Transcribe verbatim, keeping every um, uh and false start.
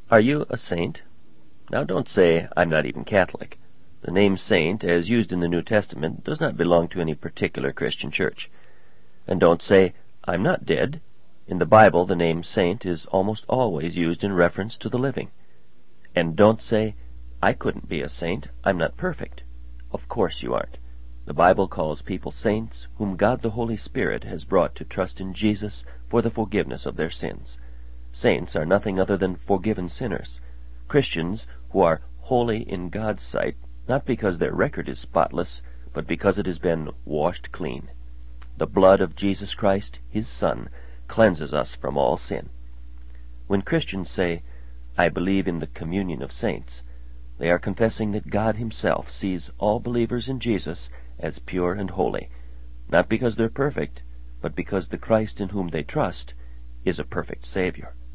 Are you a saint? Now don't say, I'm not even Catholic. The name saint, as used in the New Testament, does not belong to any particular Christian church. And don't say, I'm not dead. In the Bible, the name saint is almost always used in reference to the living. And don't say, I couldn't be a saint. I'm not perfect. Of course you aren't. The Bible calls people saints whom God the Holy Spirit has brought to trust in Jesus for the forgiveness of their sins. Saints are nothing other than forgiven sinners, Christians who are holy in God's sight, not because their record is spotless, but because it has been washed clean. The blood of Jesus Christ, His Son, cleanses us from all sin. When Christians say, I believe in the communion of saints, they are confessing that God Himself sees all believers in Jesus as pure and holy, not because they're perfect, but because the Christ in whom they trust is a perfect Savior.